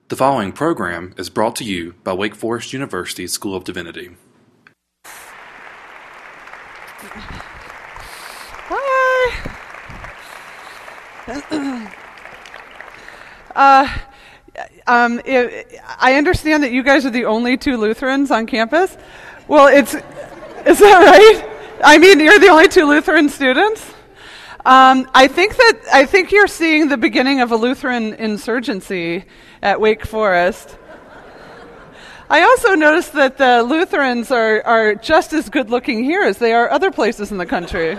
The following program is brought to you by Wake Forest University School of Divinity. Hi. I understand that you guys are the only two Lutherans on campus. Well, is that right? I mean, you're the only two Lutheran students? I think you're seeing the beginning of a Lutheran insurgency at Wake Forest. I also noticed that the Lutherans are just as good looking here as they are other places in the country.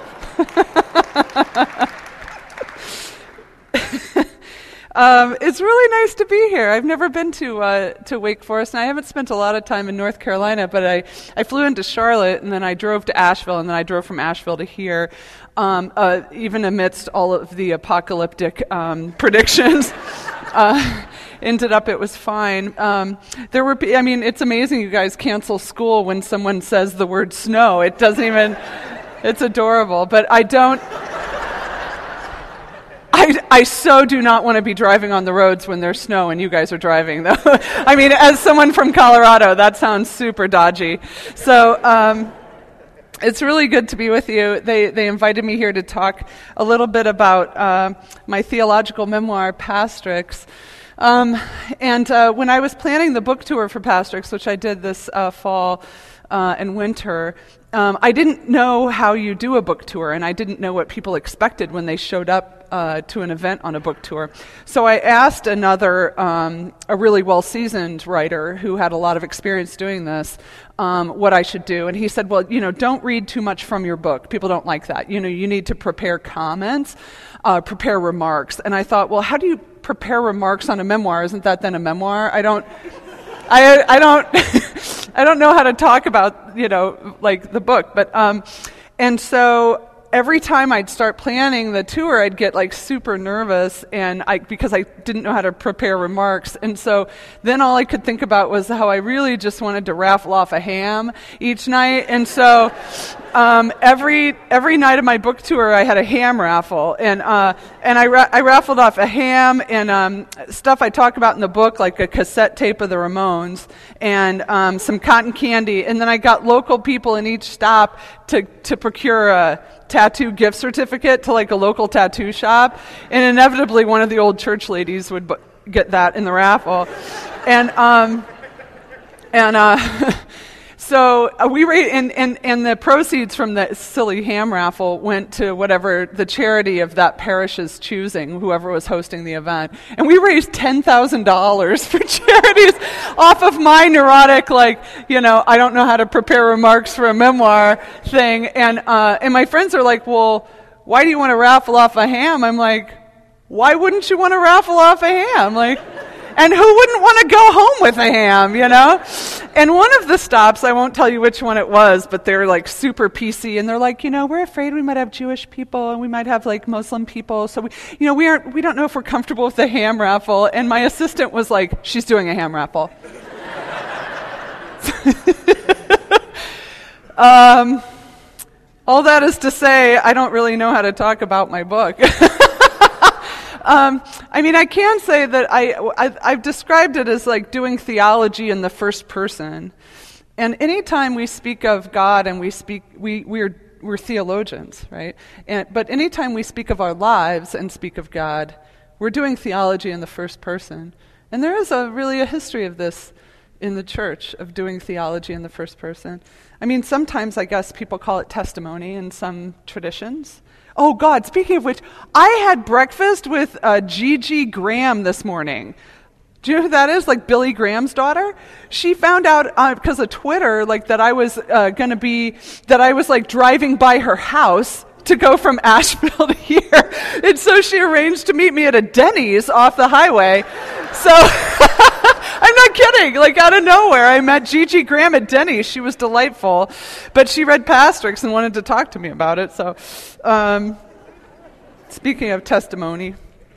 It's really nice to be here. I've never been to Wake Forest, and I haven't spent a lot of time in North Carolina, but I flew into Charlotte, and then I drove to Asheville, and then I drove from Asheville to here, even amidst all of the apocalyptic predictions. Ended up it was fine. It's amazing you guys cancel school when someone says the word snow. It doesn't even, it's adorable, but I so do not want to be driving on the roads when there's snow and you guys are driving, though. I mean, as someone from Colorado, that sounds super dodgy. So it's really good to be with you. They invited me here to talk a little bit about my theological memoir, Pastrix. And when I was planning the book tour for Pastrix, which I did this fall and winter, I didn't know how you do a book tour, and I didn't know what people expected when they showed up to an event on a book tour. So I asked a really well-seasoned writer who had a lot of experience doing this, what I should do. And he said, well, don't read too much from your book. People don't like that. You need to prepare comments, prepare remarks. And I thought, well, how do you prepare remarks on a memoir? Isn't that then a memoir? I don't know how to talk about, like the book. But, and so every time I'd start planning the tour, I'd get super nervous because I didn't know how to prepare remarks. And so then all I could think about was how I really just wanted to raffle off a ham each night. And so every night of my book tour, I had a ham raffle, and I raffled off a ham and stuff I talk about in the book, like a cassette tape of the Ramones and some cotton candy. And then I got local people in each stop to procure a tattoo gift certificate to a local tattoo shop, and inevitably one of the old church ladies would get that in the raffle, so we and the proceeds from the silly ham raffle went to whatever the charity of that parish's choosing, whoever was hosting the event. And we raised $10,000 for charities off of my neurotic, I don't know how to prepare remarks for a memoir thing. And my friends are like, well, why do you want to raffle off a ham? I'm like, why wouldn't you want to raffle off a ham? And who wouldn't want to go home with a ham, And one of the stops, I won't tell you which one it was, but they're super PC, and they're like, we're afraid we might have Jewish people and we might have Muslim people, so we don't know if we're comfortable with the ham raffle. And my assistant was like, she's doing a ham raffle. All that is to say, I don't really know how to talk about my book. I can say that I've described it as doing theology in the first person. And anytime we speak of God and we're theologians, right? But anytime we speak of our lives and speak of God, we're doing theology in the first person. And there is really a history of this in the church, of doing theology in the first person. Sometimes I guess people call it testimony in some traditions. Oh, God, speaking of which, I had breakfast with Gigi Graham this morning. Do you know who that is? Billy Graham's daughter? She found out because of Twitter, that I was driving by her house to go from Asheville to here. And so she arranged to meet me at a Denny's off the highway. So I'm not kidding. Out of nowhere, I met Gigi Graham at Denny's. She was delightful. But she read Pastrix and wanted to talk to me about it. So speaking of testimony.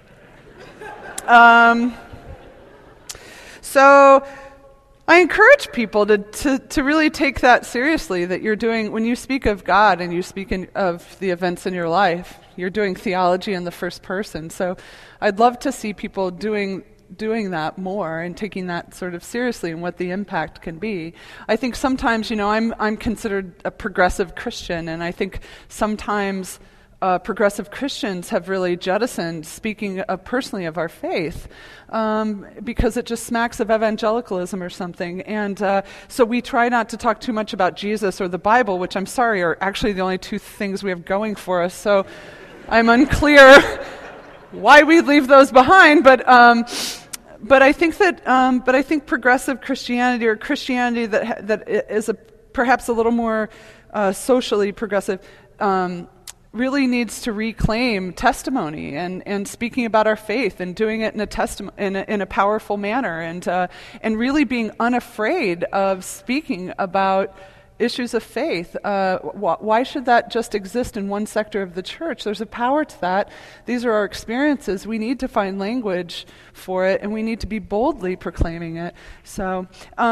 So I encourage people to really take that seriously, that you're doing, when you speak of God and you speak of the events in your life, you're doing theology in the first person. So I'd love to see people doing doing that more and taking that sort of seriously and what the impact can be. I think sometimes, I'm considered a progressive Christian, and I think sometimes progressive Christians have really jettisoned speaking personally of our faith because it just smacks of evangelicalism or something. And so we try not to talk too much about Jesus or the Bible, which I'm sorry are actually the only two things we have going for us. So I'm unclear why we leave those behind, but I think that progressive Christianity, or Christianity that is perhaps a little more socially progressive, really needs to reclaim testimony and speaking about our faith and doing it in a powerful manner, and really being unafraid of speaking about issues of faith. Why should that just exist in one sector of the church? There's a power to that. These are our experiences. We need to find language for it, and we need to be boldly proclaiming it. So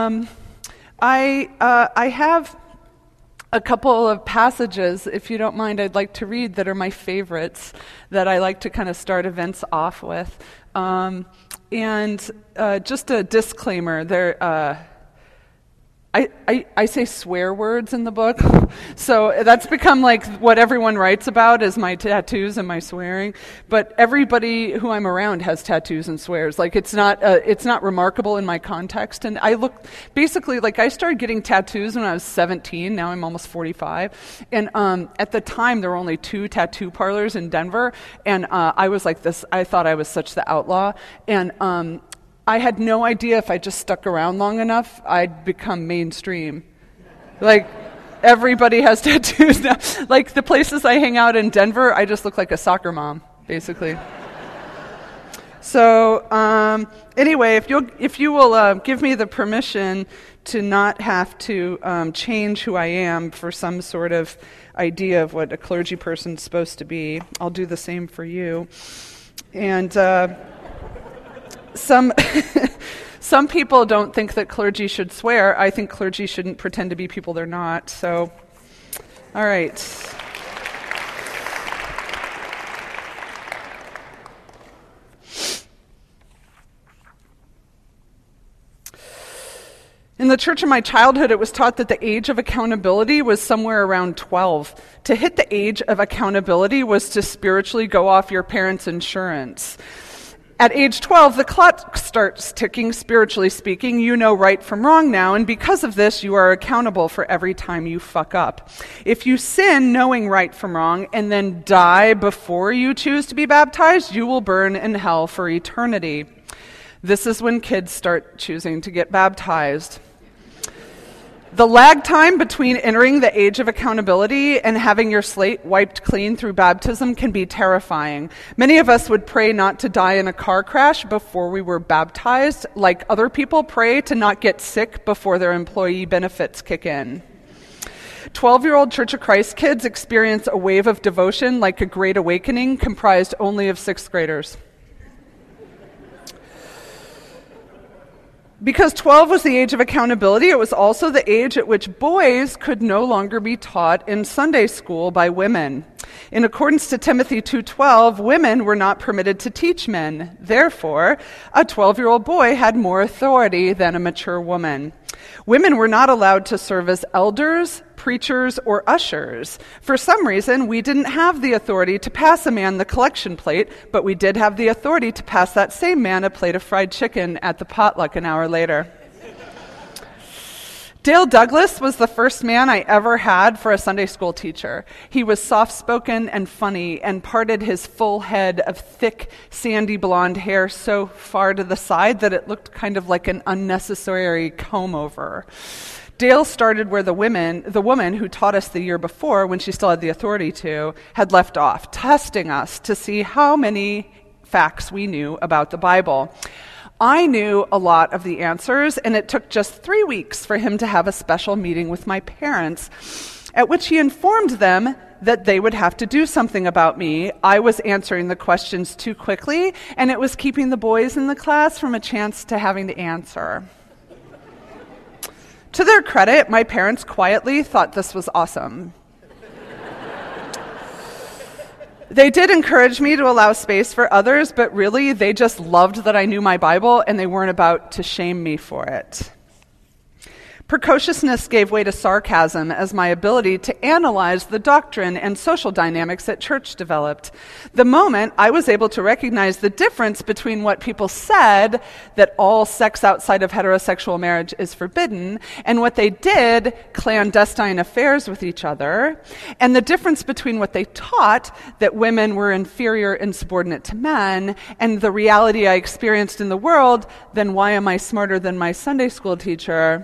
I have a couple of passages, if you don't mind, I'd like to read that are my favorites, that I like to kind of start events off with. And just a disclaimer, I say swear words in the book, so that's become like what everyone writes about is my tattoos and my swearing. But everybody who I'm around has tattoos and swears. Like it's not remarkable in my context. And I started getting tattoos when I was 17. Now I'm almost 45. And at the time there were only 2 tattoo parlors in Denver, and I was like this. I thought I was such the outlaw, and I had no idea if I just stuck around long enough, I'd become mainstream. Like, everybody has tattoos now. Like, the places I hang out in Denver, I just look like a soccer mom, basically. So, anyway, if you will give me the permission to not have to change who I am for some sort of idea of what a clergy person's supposed to be, I'll do the same for you. And some people don't think that clergy should swear. I think clergy shouldn't pretend to be people they're not. So, all right. In the church of my childhood, it was taught that the age of accountability was somewhere around 12. To hit the age of accountability was to spiritually go off your parents' insurance. At age 12, the clock starts ticking, spiritually speaking. You know right from wrong now, and because of this, you are accountable for every time you fuck up. If you sin knowing right from wrong and then die before you choose to be baptized, you will burn in hell for eternity. This is when kids start choosing to get baptized. The lag time between entering the age of accountability and having your slate wiped clean through baptism can be terrifying. Many of us would pray not to die in a car crash before we were baptized, like other people pray to not get sick before their employee benefits kick in. 12-year-old Church of Christ kids experience a wave of devotion like a great awakening comprised only of 6th graders. Because 12 was the age of accountability, it was also the age at which boys could no longer be taught in Sunday school by women. In accordance to Timothy 2:12, women were not permitted to teach men. Therefore, a 12-year-old boy had more authority than a mature woman. Women were not allowed to serve as elders, preachers, or ushers. For some reason, we didn't have the authority to pass a man the collection plate, but we did have the authority to pass that same man a plate of fried chicken at the potluck an hour later. Dale Douglas was the first man I ever had for a Sunday school teacher. He was soft-spoken and funny and parted his full head of thick, sandy blonde hair so far to the side that it looked kind of like an unnecessary comb-over. Dale started where the woman who taught us the year before, when she still had the authority to, had left off, testing us to see how many facts we knew about the Bible. I knew a lot of the answers, and it took just 3 weeks for him to have a special meeting with my parents, at which he informed them that they would have to do something about me. I was answering the questions too quickly, and it was keeping the boys in the class from a chance to having to answer. To their credit, my parents quietly thought this was awesome. They did encourage me to allow space for others, but really they just loved that I knew my Bible and they weren't about to shame me for it. Precociousness gave way to sarcasm as my ability to analyze the doctrine and social dynamics at church developed. The moment I was able to recognize the difference between what people said, that all sex outside of heterosexual marriage is forbidden, and what they did, clandestine affairs with each other, and the difference between what they taught, that women were inferior and subordinate to men, and the reality I experienced in the world, then why am I smarter than my Sunday school teacher?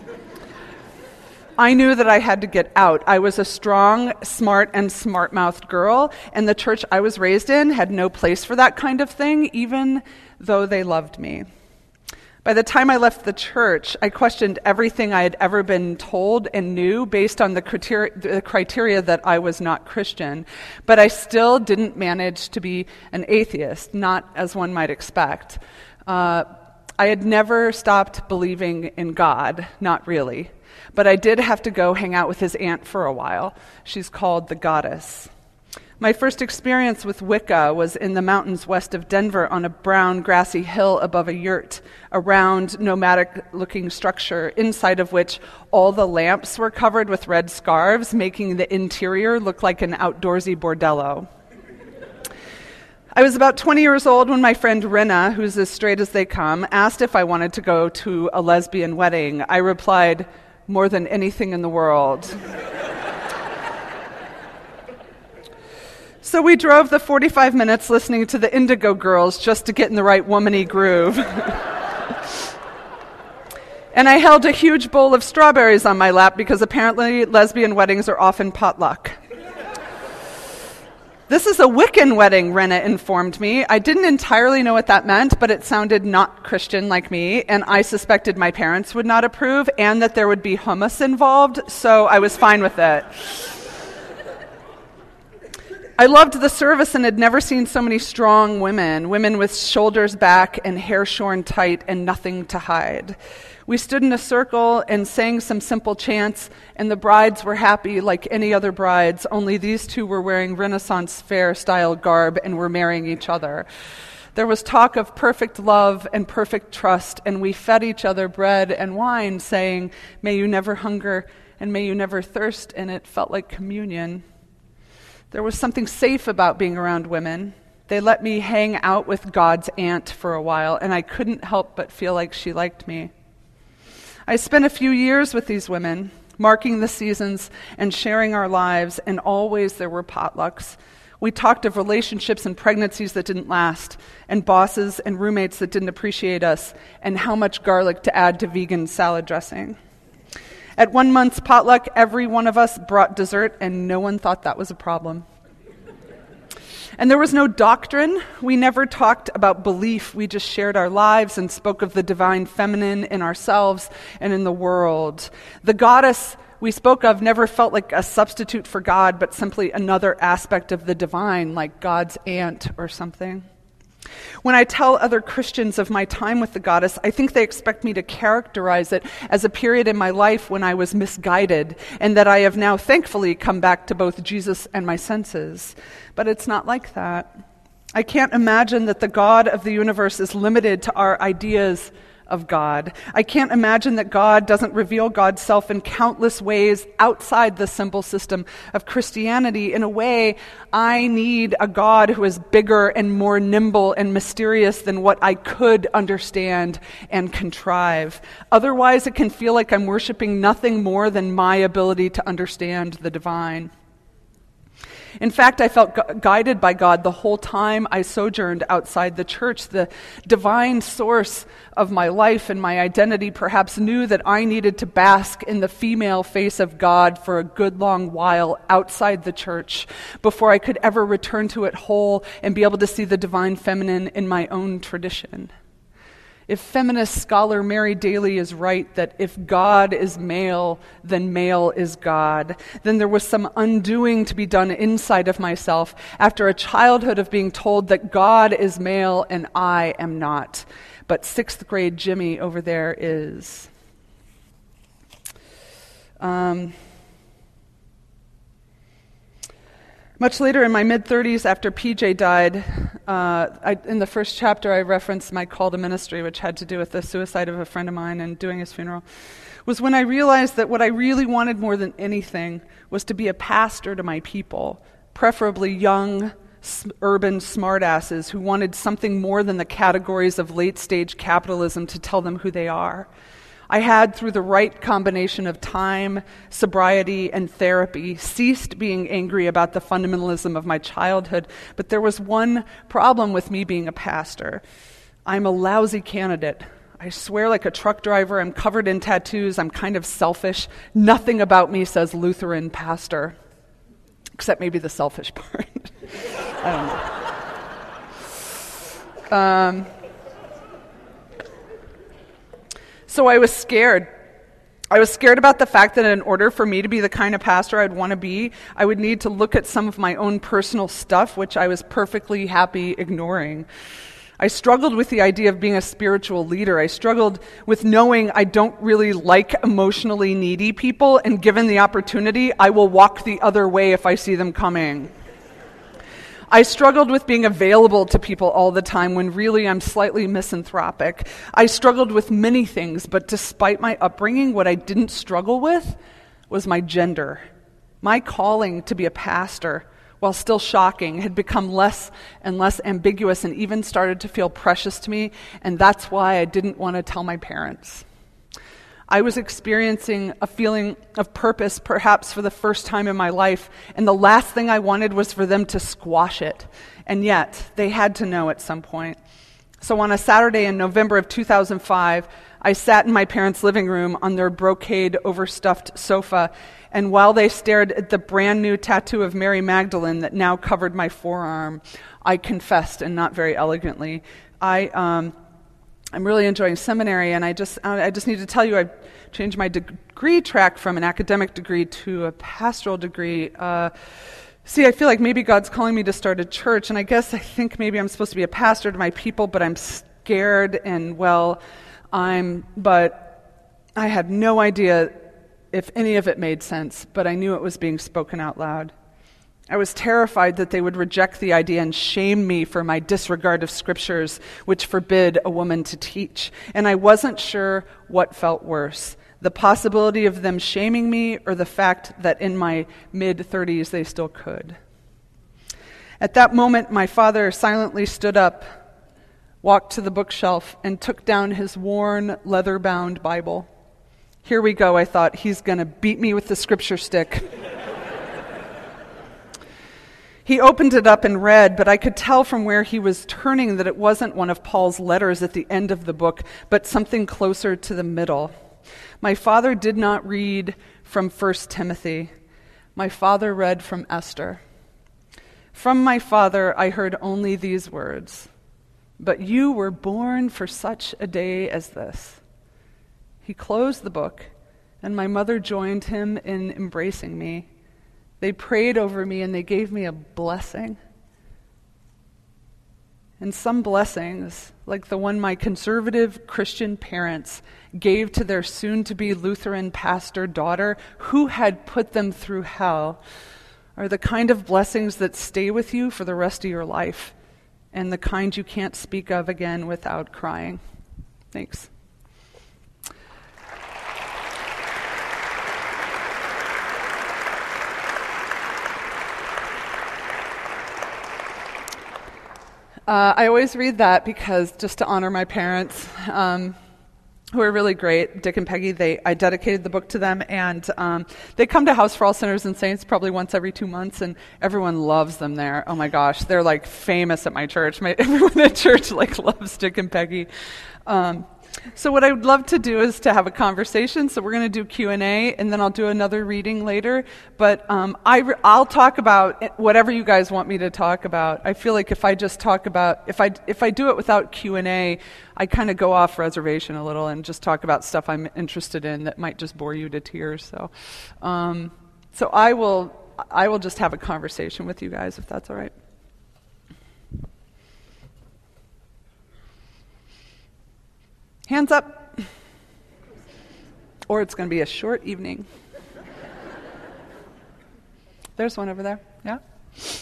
I knew that I had to get out. I was a strong, smart, and smart-mouthed girl, and the church I was raised in had no place for that kind of thing, even though they loved me. By the time I left the church, I questioned everything I had ever been told and knew based on the criteria that I was not Christian. But I still didn't manage to be an atheist, not as one might expect. I had never stopped believing in God, not really. But I did have to go hang out with his aunt for a while. She's called the Goddess. My first experience with Wicca was in the mountains west of Denver on a brown, grassy hill above a yurt, a round, nomadic-looking structure, inside of which all the lamps were covered with red scarves, making the interior look like an outdoorsy bordello. I was about 20 years old when my friend Rinna, who's as straight as they come, asked if I wanted to go to a lesbian wedding. I replied, more than anything in the world. So we drove the 45 minutes listening to the Indigo Girls just to get in the right womany groove. And I held a huge bowl of strawberries on my lap because apparently lesbian weddings are often potluck. This is a Wiccan wedding, Rinna informed me. I didn't entirely know what that meant, but it sounded not Christian like me, and I suspected my parents would not approve and that there would be hummus involved, so I was fine with it. I loved the service and had never seen so many strong women with shoulders back and hair shorn tight and nothing to hide. We stood in a circle and sang some simple chants, and the brides were happy like any other brides, only these two were wearing Renaissance fair-style garb and were marrying each other. There was talk of perfect love and perfect trust, and we fed each other bread and wine, saying, "May you never hunger and may you never thirst," and it felt like communion. There was something safe about being around women. They let me hang out with God's aunt for a while, and I couldn't help but feel like she liked me. I spent a few years with these women, marking the seasons and sharing our lives, and always there were potlucks. We talked of relationships and pregnancies that didn't last, and bosses and roommates that didn't appreciate us, and how much garlic to add to vegan salad dressing. At 1 month's potluck, every one of us brought dessert, and no one thought that was a problem. And there was no doctrine. We never talked about belief. We just shared our lives and spoke of the divine feminine in ourselves and in the world. The goddess we spoke of never felt like a substitute for God, but simply another aspect of the divine, like God's aunt or something. When I tell other Christians of my time with the goddess, I think they expect me to characterize it as a period in my life when I was misguided, and that I have now thankfully come back to both Jesus and my senses. But it's not like that. I can't imagine that the God of the universe is limited to our ideas of God. I can't imagine that God doesn't reveal God's self in countless ways outside the symbol system of Christianity. In a way, I need a God who is bigger and more nimble and mysterious than what I could understand and contrive. Otherwise, it can feel like I'm worshiping nothing more than my ability to understand the divine. In fact, I felt guided by God the whole time I sojourned outside the church. The divine source of my life and my identity perhaps knew that I needed to bask in the female face of God for a good long while outside the church before I could ever return to it whole and be able to see the divine feminine in my own tradition. If feminist scholar Mary Daly is right that if God is male, then male is God, then there was some undoing to be done inside of myself after a childhood of being told that God is male and I am not. But 6th grade Jimmy over there is. Much later, in my mid-30s, after PJ died, in the first chapter I referenced my call to ministry, which had to do with the suicide of a friend of mine and doing his funeral, was when I realized that what I really wanted more than anything was to be a pastor to my people, preferably young, urban smartasses who wanted something more than the categories of late-stage capitalism to tell them who they are. I had, through the right combination of time, sobriety, and therapy, ceased being angry about the fundamentalism of my childhood, but there was one problem with me being a pastor. I'm a lousy candidate. I swear like a truck driver, I'm covered in tattoos, I'm kind of selfish. Nothing about me says Lutheran pastor, except maybe the selfish part. I don't know. So I was scared. I was scared about the fact that in order for me to be the kind of pastor I'd want to be, I would need to look at some of my own personal stuff, which I was perfectly happy ignoring. I struggled with the idea of being a spiritual leader. I struggled with knowing I don't really like emotionally needy people, and given the opportunity, I will walk the other way if I see them coming. I struggled with being available to people all the time when really I'm slightly misanthropic. I struggled with many things, but despite my upbringing, what I didn't struggle with was my gender. My calling to be a pastor, while still shocking, had become less and less ambiguous and even started to feel precious to me, and that's why I didn't want to tell my parents. I was experiencing a feeling of purpose, perhaps for the first time in my life, and the last thing I wanted was for them to squash it. And yet, they had to know at some point. So on a Saturday in November of 2005, I sat in my parents' living room on their brocade overstuffed sofa, and while they stared at the brand new tattoo of Mary Magdalene that now covered my forearm, I confessed, and not very elegantly, I'm really enjoying seminary, and I just need to tell you I changed my degree track from an academic degree to a pastoral degree. I feel like maybe God's calling me to start a church, and I think maybe I'm supposed to be a pastor to my people, but I'm scared, but I had no idea if any of it made sense, but I knew it was being spoken out loud. I was terrified that they would reject the idea and shame me for my disregard of scriptures, which forbid a woman to teach. And I wasn't sure what felt worse, the possibility of them shaming me or the fact that in my mid-30s they still could. At that moment, my father silently stood up, walked to the bookshelf, and took down his worn, leather-bound Bible. Here we go, I thought. He's going to beat me with the scripture stick. He opened it up and read, but I could tell from where he was turning that it wasn't one of Paul's letters at the end of the book, but something closer to the middle. My father did not read from 1 Timothy. My father read from Esther. From my father I heard only these words, "But you were born for such a day as this." He closed the book, and my mother joined him in embracing me. They prayed over me and they gave me a blessing. And some blessings, like the one my conservative Christian parents gave to their soon-to-be Lutheran pastor daughter who had put them through hell, are the kind of blessings that stay with you for the rest of your life and the kind you can't speak of again without crying. Thanks. I always read that because just to honor my parents, who are really great, Dick and Peggy. I dedicated the book to them, and they come to House for All Sinners and Saints probably once every 2 months, and everyone loves them there. Oh my gosh, they're like famous at my church. Everyone at church loves Dick and Peggy. So what I would love to do is to have a conversation. So we're going to do Q&A, and then I'll do another reading later. But I'll talk about whatever you guys want me to talk about. I feel like if I just talk about, if I do it without Q&A, I kind of go off reservation a little and just talk about stuff I'm interested in that might just bore you to tears. So I will just have a conversation with you guys if that's all right. Hands up. Or it's going to be a short evening. There's one over there. Yeah?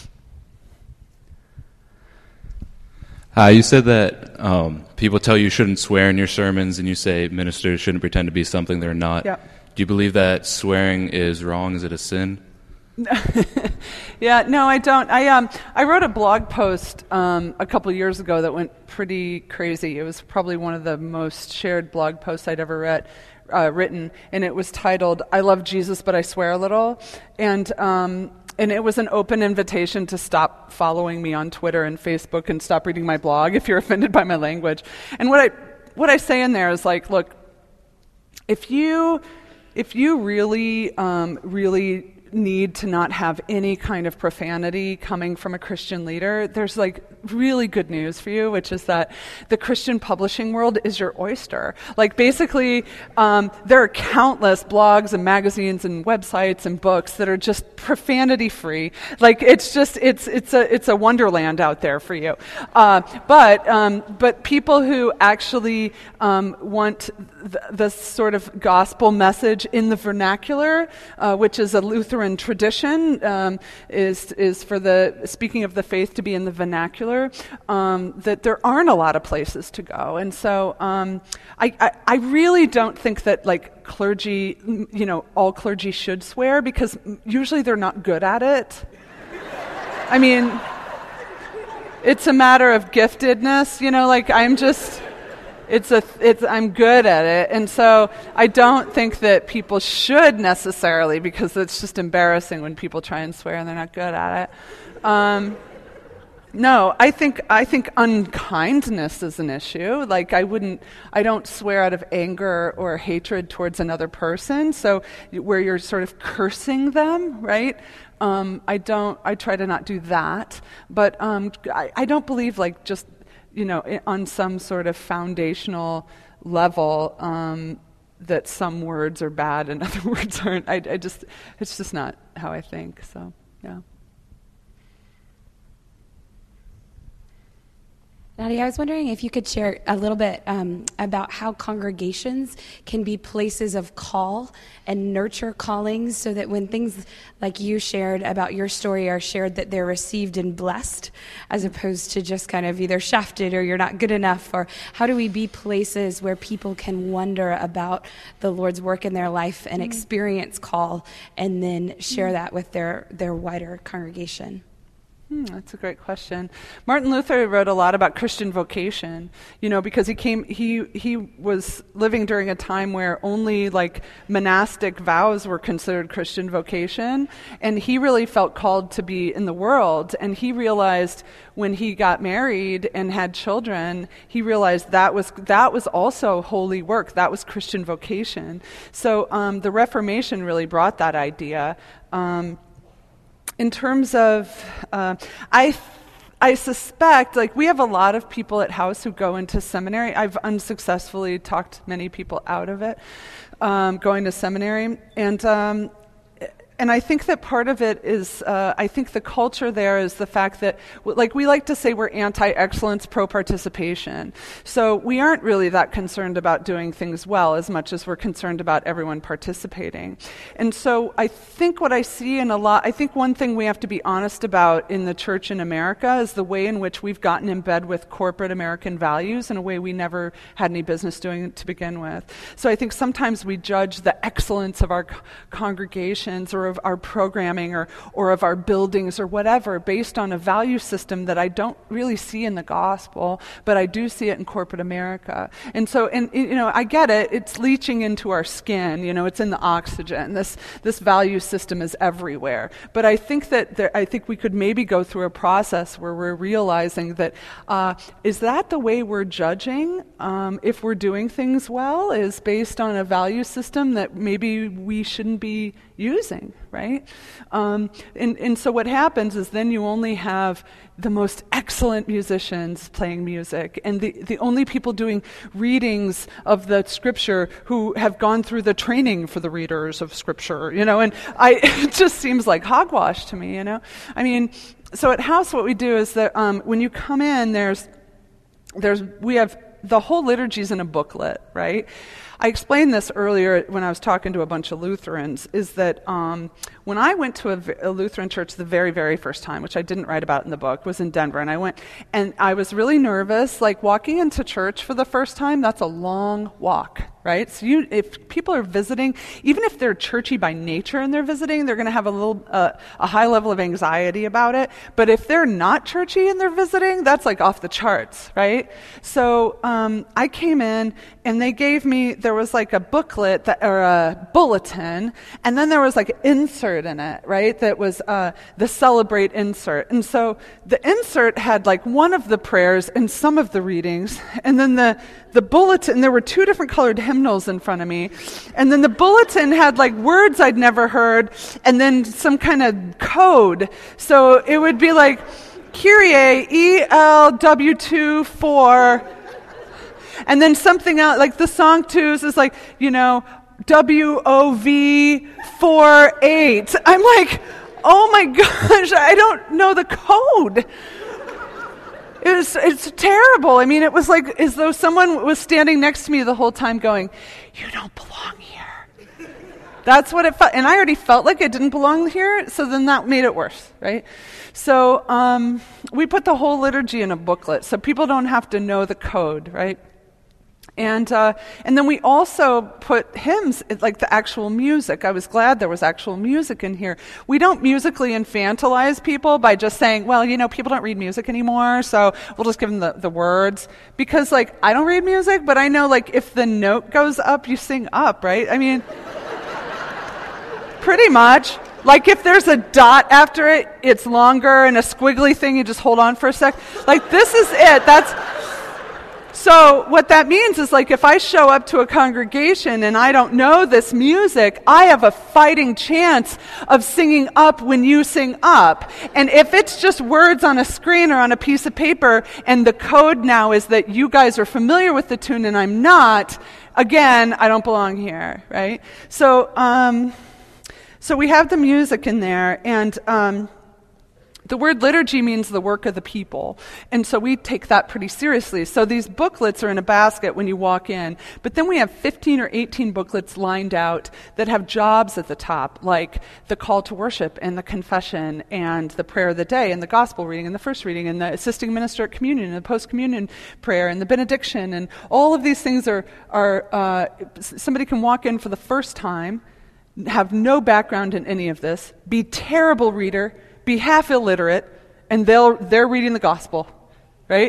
Hi, you said that people tell you shouldn't swear in your sermons, and you say ministers shouldn't pretend to be something they're not. Yeah. Do you believe that swearing is wrong? Is it a sin? Yeah, no, I don't. I wrote a blog post a couple years ago that went pretty crazy. It was probably one of the most shared blog posts I'd ever written, and it was titled "I Love Jesus, but I Swear a Little," and it was an open invitation to stop following me on Twitter and Facebook and stop reading my blog if you're offended by my language. And what I say in there is like, look, if you really really need to not have any kind of profanity coming from a Christian leader, there's like really good news for you, which is that the Christian publishing world is your oyster. Like basically, there are countless blogs and magazines and websites and books that are just profanity free. Like it's a wonderland out there for you. But people who actually want the sort of gospel message in the vernacular, which is a Lutheran tradition, is for the speaking of the faith to be in the vernacular, that there aren't a lot of places to go. And so I really don't think that like clergy, all clergy should swear, because usually they're not good at it. I mean, it's a matter of giftedness, like I'm good at it, and so I don't think that people should necessarily, because it's just embarrassing when people try and swear and they're not good at it. No, I think unkindness is an issue. Like I don't swear out of anger or hatred towards another person. So where you're sort of cursing them, right? I try to not do that. But I don't believe like just on some sort of foundational level, that some words are bad and other words aren't. It's just not how I think. So, yeah. Nadia, I was wondering if you could share a little bit about how congregations can be places of call and nurture callings, so that when things like you shared about your story are shared, that they're received and blessed, as opposed to just kind of either shafted or you're not good enough. Or how do we be places where people can wonder about the Lord's work in their life and experience call, and then share that with their wider congregation? That's a great question. Martin Luther wrote a lot about Christian vocation, because he was living during a time where only like monastic vows were considered Christian vocation, and he really felt called to be in the world. And he realized when he got married and had children, he realized that was also holy work. That was Christian vocation. So the Reformation really brought that idea. In terms of, I suspect, like we have a lot of people at House who go into seminary. I've unsuccessfully talked many people out of it, going to seminary. And I think that part of it is, I think the culture there is the fact that, like we like to say we're anti-excellence, pro-participation. So we aren't really that concerned about doing things well as much as we're concerned about everyone participating. And so I think what I see I think one thing we have to be honest about in the church in America is the way in which we've gotten in bed with corporate American values in a way we never had any business doing to begin with. So I think sometimes we judge the excellence of our congregations or of our programming or of our buildings or whatever based on a value system that I don't really see in the gospel, but I do see it in corporate America. And so, I get it. It's leaching into our skin. It's in the oxygen. This value system is everywhere. But I think that I think we could maybe go through a process where we're realizing that is that the way we're judging if we're doing things well is based on a value system that maybe we shouldn't be using, right? And so what happens is then you only have the most excellent musicians playing music and the only people doing readings of the scripture who have gone through the training for the readers of scripture, and it just seems like hogwash to me, I mean, so at House what we do is that when you come in, we have the whole liturgy is in a booklet, right? I explained this earlier when I was talking to a bunch of Lutherans, is that when I went to a Lutheran church the very, very first time, which I didn't write about in the book, was in Denver, and I went, and I was really nervous. Like, walking into church for the first time, that's a long walk, right? So if people are visiting, even if they're churchy by nature and they're visiting, they're going to have a high level of anxiety about it. But if they're not churchy and they're visiting, that's like off the charts, right? So I came in, and they gave me, there was like a booklet or a bulletin, and then there was like an insert in it, right? That was the Celebrate insert. And so the insert had like one of the prayers and some of the readings, and then the bulletin, there were two different colored hymnals in front of me, and then the bulletin had like words I'd never heard, and then some kind of code. So it would be like, Kyrie, ELW24, and then something else, like the Song Twos is like, WOV48. I'm like, oh my gosh, I don't know the code. It's terrible. I mean, it was like as though someone was standing next to me the whole time going, you don't belong here. That's what it felt. And I already felt like I didn't belong here, so then that made it worse, right? So we put the whole liturgy in a booklet so people don't have to know the code, right? And then we also put hymns, like the actual music. I was glad there was actual music in here. We don't musically infantilize people by just saying, well, people don't read music anymore, so we'll just give them the words. Because, like, I don't read music, but I know, like, if the note goes up, you sing up, right? I mean, pretty much. Like, if there's a dot after it, it's longer, and a squiggly thing, you just hold on for a sec. Like, this is it. So what that means is, like, if I show up to a congregation and I don't know this music, I have a fighting chance of singing up when you sing up. And if it's just words on a screen or on a piece of paper, and the code now is that you guys are familiar with the tune and I'm not, again, I don't belong here, right? So we have the music in there, and the word liturgy means the work of the people. And so we take that pretty seriously. So these booklets are in a basket when you walk in. But then we have 15 or 18 booklets lined out that have jobs at the top, like the call to worship and the confession and the prayer of the day and the gospel reading and the first reading and the assisting minister at communion and the post-communion prayer and the benediction. And all of these things are somebody can walk in for the first time, have no background in any of this, be terrible reader, be half illiterate, and they're reading the gospel, right?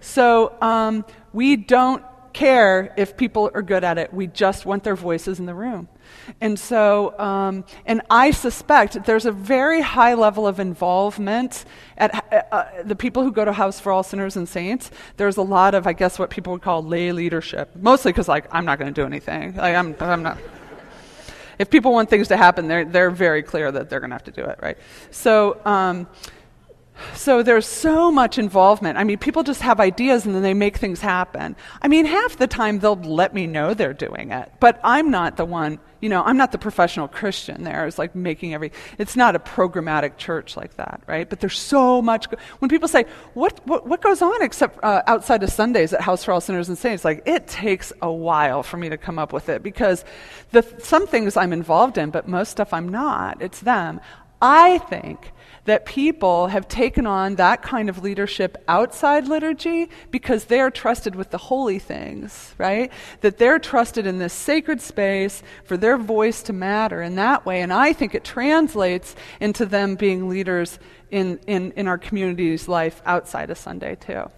So we don't care if people are good at it. We just want their voices in the room. And so, and I suspect there's a very high level of involvement at the people who go to House for All Sinners and Saints. There's a lot of, I guess, what people would call lay leadership, mostly because, like, I'm not going to do anything. Like, I'm not. If people want things to happen, they're very clear that they're going to have to do it, right? So there's so much involvement. I mean, people just have ideas and then they make things happen. I mean, half the time they'll let me know they're doing it, but I'm not the one, I'm not the professional Christian there. It's like it's not a programmatic church like that, right? But there's so much. When people say, what goes on except outside of Sundays at House for All Sinners and Saints, like, it takes a while for me to come up with it because some things I'm involved in, but most stuff I'm not. It's them. I think that people have taken on that kind of leadership outside liturgy because they're trusted with the holy things, right? That they're trusted in this sacred space for their voice to matter in that way. And I think it translates into them being leaders in our community's life outside of Sunday, too.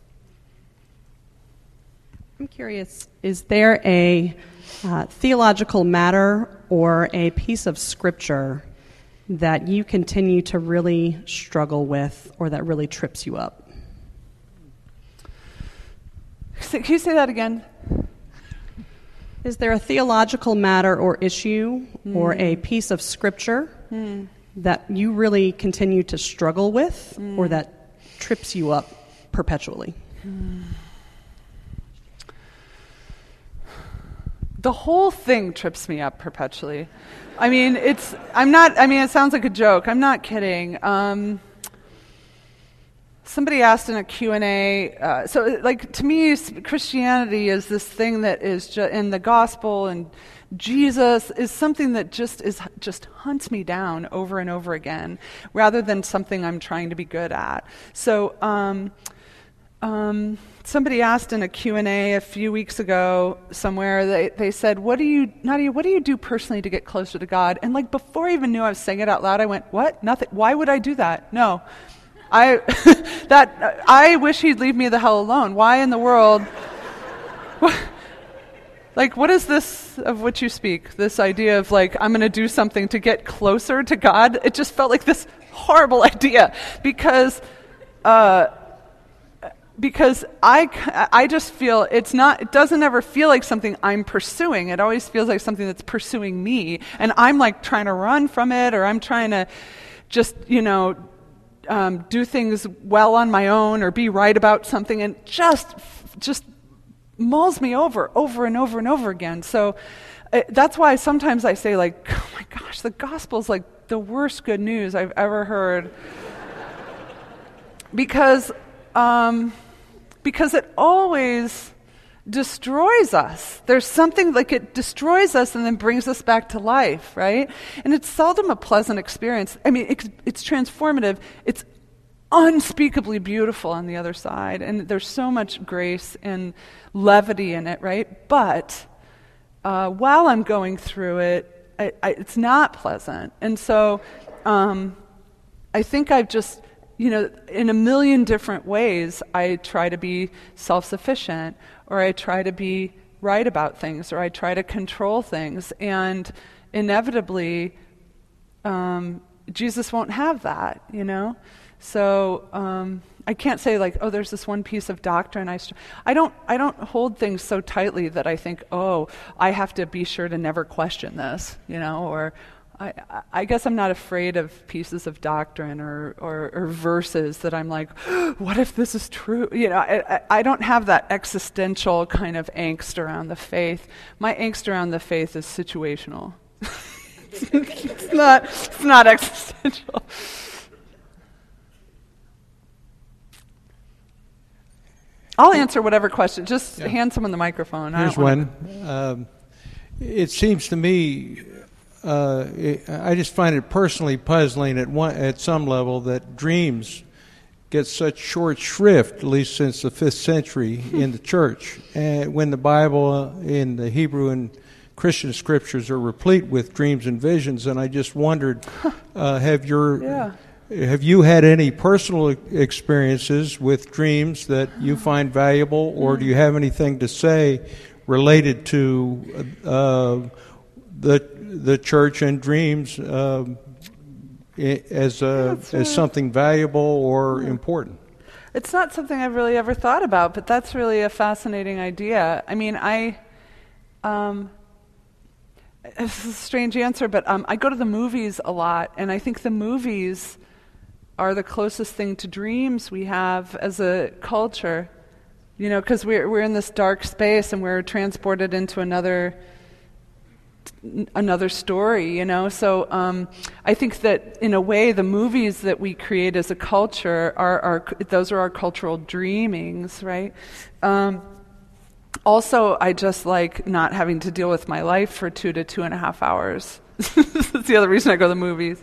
I'm curious, is there a theological matter or a piece of scripture that you continue to really struggle with or that really trips you up? Can you say that again? Is there a theological matter or issue or a piece of scripture that you really continue to struggle with or that trips you up perpetually? The whole thing trips me up perpetually. I mean, it sounds like a joke. I'm not kidding. somebody asked in a Q&A, so like to me, Christianity is this thing that is in the gospel, and Jesus is something that just hunts me down over and over again, rather than something I'm trying to be good at. So somebody asked in a Q&A a few weeks ago somewhere, they said, Nadia, what do you do personally to get closer to God? And like before I even knew I was saying it out loud, I went, what? Nothing. Why would I do that? No. I wish he'd leave me the hell alone. Why in the world? Like, what is this of which you speak? This idea of like, I'm going to do something to get closer to God? It just felt like this horrible idea because I just feel it doesn't ever feel like something I'm pursuing. It always feels like something that's pursuing me. And I'm like trying to run from it, or I'm trying to just, do things well on my own, or be right about something, and just mulls me over and over and over again. So that's why sometimes I say, like, oh my gosh, the gospel's like the worst good news I've ever heard. Because it always destroys us. There's something like it destroys us and then brings us back to life, right? And it's seldom a pleasant experience. I mean, it's transformative. It's unspeakably beautiful on the other side, and there's so much grace and levity in it, right? But while I'm going through it, it's not pleasant. And so I think I've just, in a million different ways, I try to be self-sufficient, or I try to be right about things, or I try to control things. And inevitably, Jesus won't have that, So I can't say like, oh, there's this one piece of doctrine. I don't hold things so tightly that I think, oh, I have to be sure to never question this, or I guess I'm not afraid of pieces of doctrine or verses that I'm like, what if this is true? I don't have that existential kind of angst around the faith. My angst around the faith is situational. It's not existential. I'll answer whatever question. Just hand someone the microphone. Here's one. It seems to me, I just find it personally puzzling at some level that dreams get such short shrift, at least since the 5th century, in the church. And when the Bible in the Hebrew and Christian scriptures are replete with dreams and visions, and I just wondered, have you had any personal experiences with dreams that you find valuable, or do you have anything to say related to the church and dreams as something valuable or important? It's not something I've really ever thought about, but that's really a fascinating idea. I mean, it's a strange answer, but I go to the movies a lot, and I think the movies are the closest thing to dreams we have as a culture, because we're in this dark space and we're transported into another story, So I think that in a way, the movies that we create as a culture those are our cultural dreamings, right? Also, I just like not having to deal with my life for 2 to 2.5 hours. That's the other reason I go to the movies.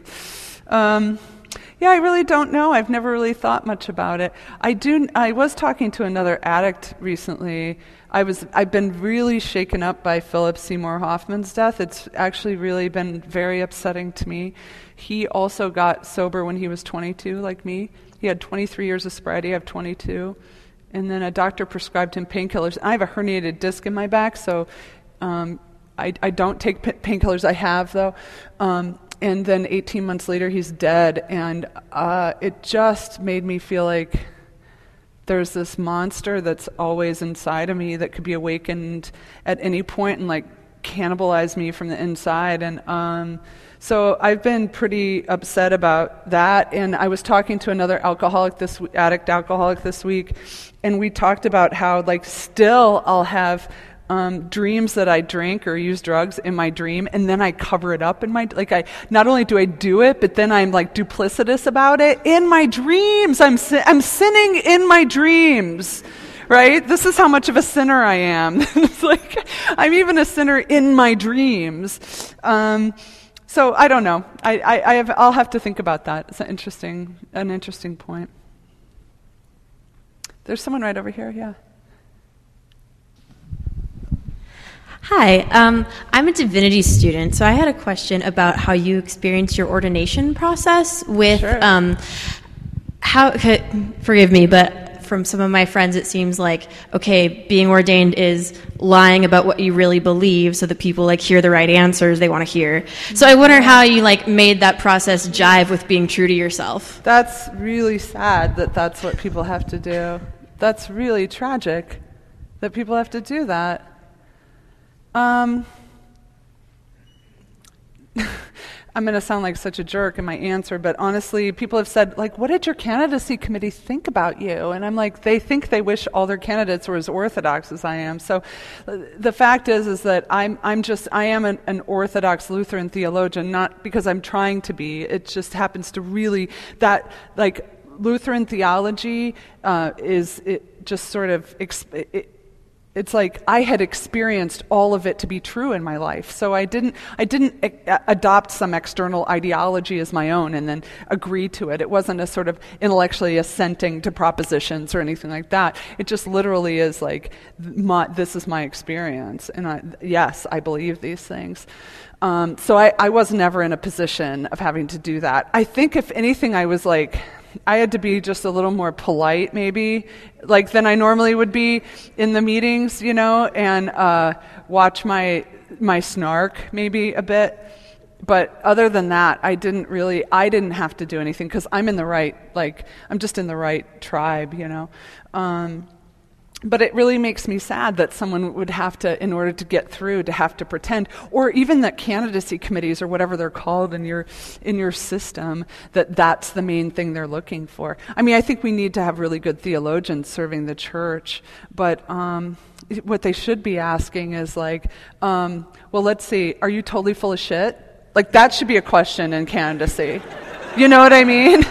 I really don't know. I've never really thought much about it. I was talking to another addict recently. I've been really shaken up by Philip Seymour Hoffman's death. It's actually really been very upsetting to me. He also got sober when he was 22, like me. He had 23 years of sobriety. I have 22. And then a doctor prescribed him painkillers. I have a herniated disc in my back, so I don't take painkillers. I have, though. And then 18 months later, he's dead. And it just made me feel like there's this monster that's always inside of me that could be awakened at any point and like cannibalize me from the inside. And so I've been pretty upset about that. And I was talking to another addict alcoholic this week, and we talked about how like still I'll have dreams that I drink or use drugs in my dream, and then I cover it up in my, like, I not only do I do it, but then I'm like duplicitous about it in my dreams. I'm sinning in my dreams, right? This is how much of a sinner I am. It's like I'm even a sinner in my dreams. So I don't know. I'll have to think about that. It's an interesting point. There's someone right over here. Yeah. Hi, I'm a divinity student, so I had a question about how you experience your ordination process with Sure. Forgive me, but from some of my friends it seems like, okay, being ordained is lying about what you really believe so that people like hear the right answers they want to hear. So I wonder how you like made that process jive with being true to yourself. That's really sad that that's what people have to do. That's really tragic that people have to do that. I'm going to sound like such a jerk in my answer, but honestly, people have said, like, what did your candidacy committee think about you? And I'm like, they think they wish all their candidates were as orthodox as I am. So the fact is that I am an Orthodox Lutheran theologian, not because I'm trying to be. It just happens to really, that, like, Lutheran theology it's like I had experienced all of it to be true in my life. So I didn't adopt some external ideology as my own and then agree to it. It wasn't a sort of intellectually assenting to propositions or anything like that. It just literally is like, this is my experience. And yes, I believe these things. So I was never in a position of having to do that. I think if anything, I had to be just a little more polite, maybe, like than I normally would be in the meetings, and watch my snark maybe a bit. But other than that, I didn't have to do anything because I'm just in the right tribe, But it really makes me sad that someone would have to, in order to get through, to have to pretend, or even that candidacy committees or whatever they're called in your system, that's the main thing they're looking for. I mean, I think we need to have really good theologians serving the church, but what they should be asking is like, well, let's see, are you totally full of shit? Like, that should be a question in candidacy. You know what I mean?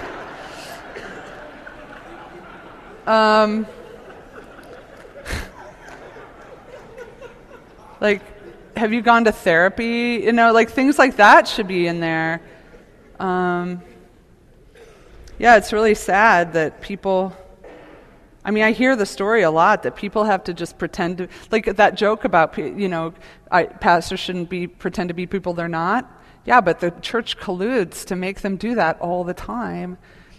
Like, have you gone to therapy? Like things like that should be in there. Yeah, it's really sad that people, I hear the story a lot that people have to just pretend to, like that joke about, pastors shouldn't pretend to be people they're not. Yeah, but the church colludes to make them do that all the time.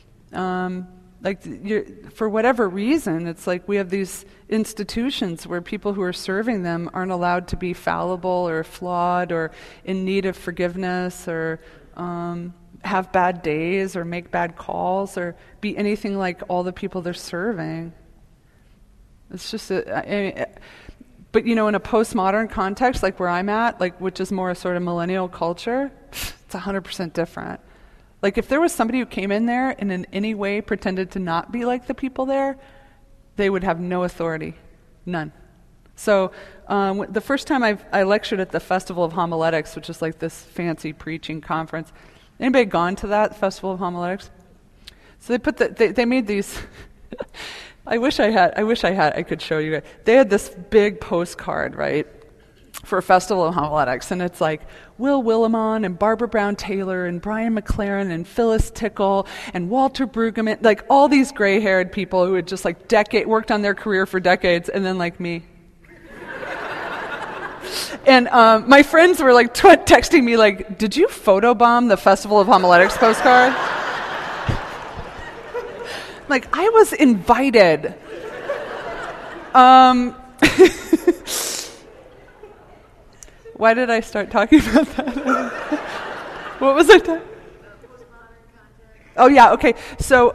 For whatever reason, it's like we have these institutions where people who are serving them aren't allowed to be fallible or flawed or in need of forgiveness or have bad days or make bad calls or be anything like all the people they're serving. It's just but in a postmodern context, like where I'm at, like which is more a sort of millennial culture, it's 100% different. Like if there was somebody who came in there and in any way pretended to not be like the people there, they would have no authority, none. So the first time I lectured at the Festival of Homiletics, which is like this fancy preaching conference. Anybody gone to that, Festival of Homiletics? So they made these. I wish I could show you guys. They had this big postcard, right, for a Festival of Homiletics, and it's like Will Willimon and Barbara Brown Taylor and Brian McLaren and Phyllis Tickle and Walter Brueggemann, like all these gray-haired people who had just like worked on their career for decades, and then like me. And my friends were like texting me like, "Did you photobomb the Festival of Homiletics postcard?" Like, I was invited. Why did I start talking about that? What was I talking? Oh yeah, okay. So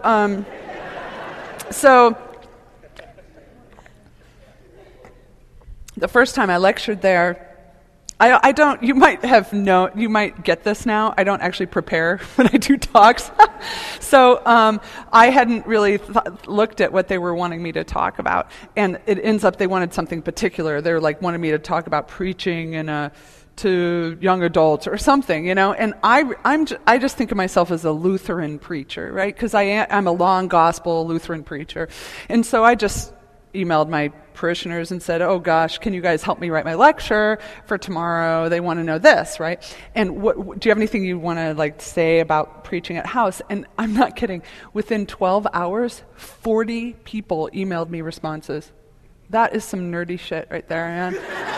the first time I lectured there, I don't, you might get this now. I don't actually prepare when I do talks. So I hadn't really looked at what they were wanting me to talk about. And it ends up they wanted something particular. They were like wanted me to talk about preaching to young adults or something, And I just think of myself as a Lutheran preacher, right? Because I'm a long gospel Lutheran preacher. And so I just emailed my parishioners and said, oh gosh, can you guys help me write my lecture for tomorrow? They want to know this, right? And do you have anything you want to say about preaching at house? And I'm not kidding. Within 12 hours, 40 people emailed me responses. That is some nerdy shit right there, man.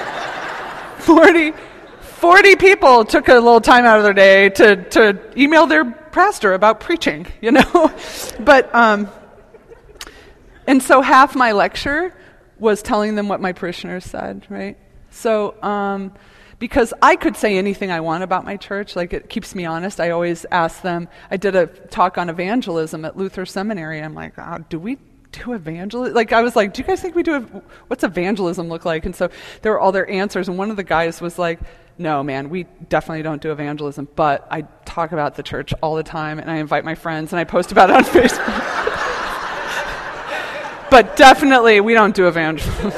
40 people took a little time out of their day to email their pastor about preaching, But, and so half my lecture was telling them what my parishioners said, right? So, because I could say anything I want about my church, it keeps me honest. I always ask them. I did a talk on evangelism at Luther Seminary. I'm like, do we do evangelism? I was like, do you guys think we do what's evangelism look like? And so there were all their answers, and one of the guys was like, no, man, we definitely don't do evangelism, but I talk about the church all the time, and I invite my friends, and I post about it on Facebook. But definitely, we don't do evangelism.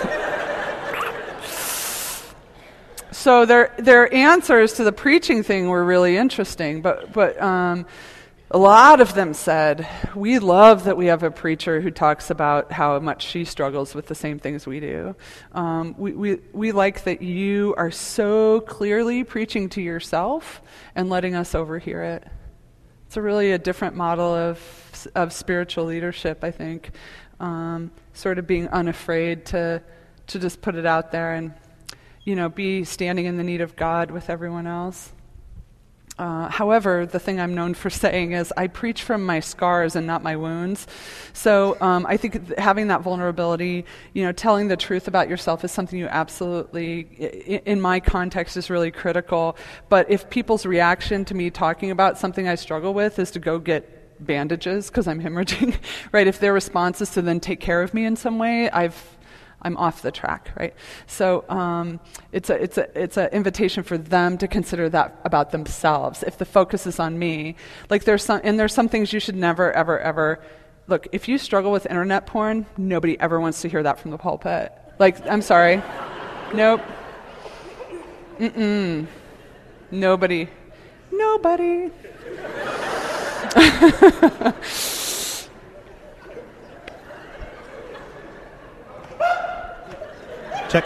So their answers to the preaching thing were really interesting, but a lot of them said, we love that we have a preacher who talks about how much she struggles with the same things we do. We like that you are so clearly preaching to yourself and letting us overhear it. It's a different model of spiritual leadership, I think. Sort of being unafraid to just put it out there and, be standing in the need of God with everyone else. However, the thing I'm known for saying is I preach from my scars and not my wounds. So I think having that vulnerability, telling the truth about yourself is something you absolutely, in my context, is really critical. But if people's reaction to me talking about something I struggle with is to go get bandages because I'm hemorrhaging, right? If their response is to then take care of me in some way, I'm off the track, right? So it's an invitation for them to consider that about themselves. If the focus is on me, there's some things you should never, ever, ever look. If you struggle with internet porn, nobody ever wants to hear that from the pulpit. I'm sorry, nope, nobody. Check.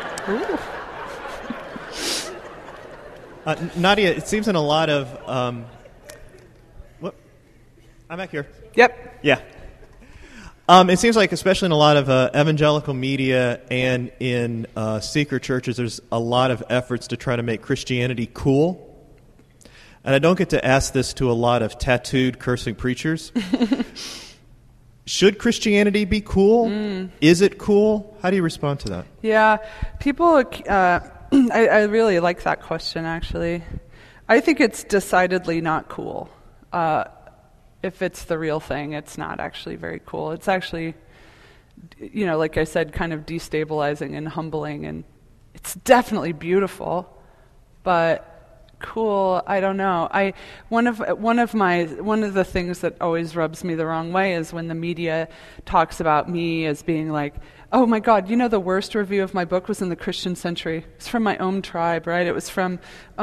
Nadia, it seems in a lot of what? I'm back here. Yep. Yeah. It seems like, especially in a lot of evangelical media and in seeker churches, there's a lot of efforts to try to make Christianity cool. And I don't get to ask this to a lot of tattooed, cursing preachers. Should Christianity be cool? Is it cool? How do you respond to that? Yeah, people, I really like that question, actually. I think it's decidedly not cool. If it's the real thing, it's not actually very cool. It's actually, like I said, kind of destabilizing and humbling, and it's definitely beautiful, but cool, I don't know. One of the things that always rubs me the wrong way is when the media talks about me as being like, oh my God, the worst review of my book was in the Christian Century. It's from my own tribe, right? It was from,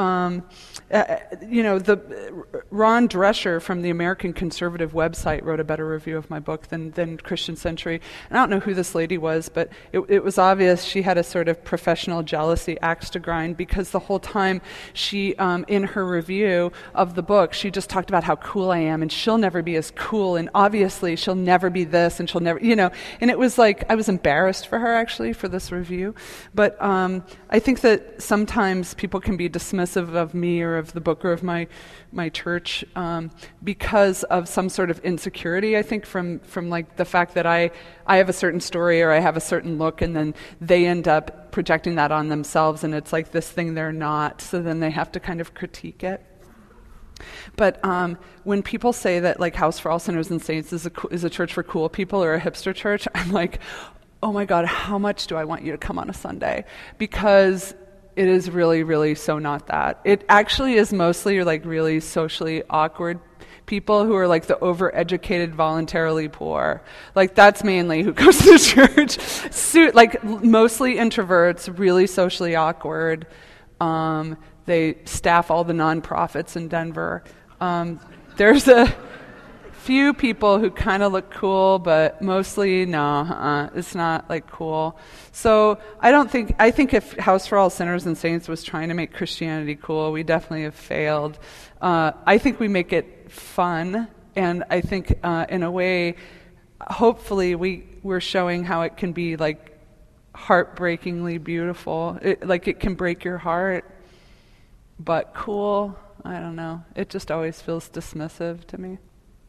the Ron Drescher from the American Conservative website wrote a better review of my book than Christian Century. And I don't know who this lady was, but it was obvious she had a sort of professional jealousy axe to grind, because the whole time she, in her review of the book, she just talked about how cool I am, and she'll never be as cool, and obviously she'll never be this, and she'll never, and it was like, I was embarrassed for her, actually, for this review. But I think that sometimes people can be dismissive of me or of the book or of my church because of some sort of insecurity, I think, from like the fact that I have a certain story or I have a certain look, and then they end up projecting that on themselves, and it's like this thing they're not, so then they have to kind of critique it. But when people say that like House for All Sinners and Saints is a church for cool people or a hipster church, I'm like, oh my God, how much do I want you to come on a Sunday? Because it is really, really so not that. It actually is mostly like really socially awkward people who are like the overeducated, voluntarily poor. Like that's mainly who goes to church. Like mostly introverts, really socially awkward. They staff all the nonprofits in Denver. There's a few people who kind of look cool, but mostly no, it's not like cool. So I think if House for All Sinners and Saints was trying to make Christianity cool, we definitely have failed. I think we make it fun, and I think in a way, hopefully we're showing how it can be like heartbreakingly beautiful. It can break your heart, but cool, I don't know. It just always feels dismissive to me.